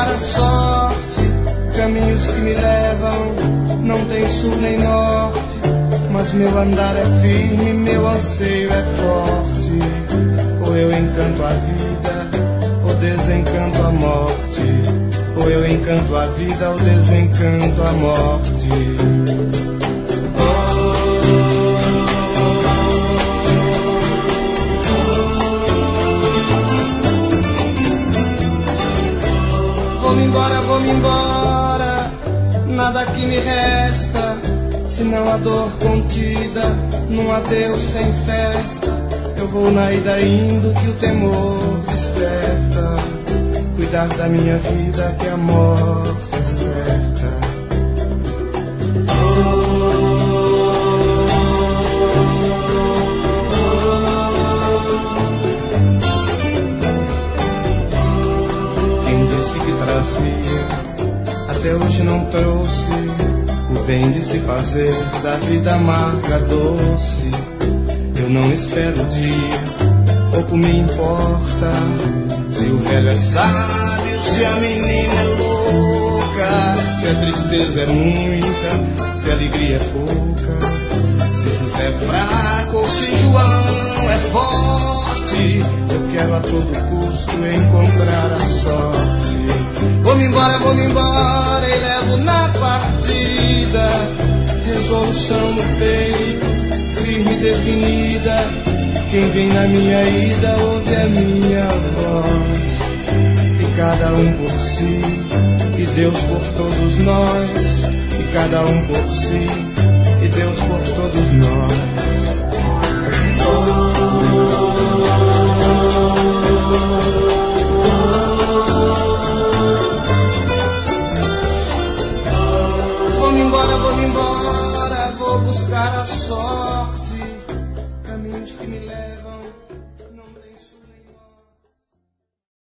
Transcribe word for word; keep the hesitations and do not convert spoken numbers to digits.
buscar a sorte. Caminhos que me levam não tem sul nem norte, mas meu andar é firme, meu anseio é forte. Ou eu encanto a vida, ou desencanto a morte. Ou eu encanto a vida, ou desencanto a morte. Vou-me embora, vou-me embora, nada que me resta, senão a dor contida, num adeus sem festa. Eu vou na ida indo que o temor desperta, cuidar da minha vida que a morte é certa. Quem disse que trazia, até hoje não trouxe o bem de se fazer da vida amarga doce. Eu não espero o dia, pouco me importa se o velho é sábio, se a menina é louca, se a tristeza é muita, se a alegria é pouca, se José é fraco ou se João é forte. Eu quero a todo custo encontrar a sorte. Vou-me embora, vou-me embora e levo na partida resolução no peito, firme e definida. Quem vem na minha ida ouve a minha voz. E cada um por si, e Deus por todos nós. E cada um por si, e Deus por todos nós. Vou-me embora, vou-me embora, vou buscar a sorte.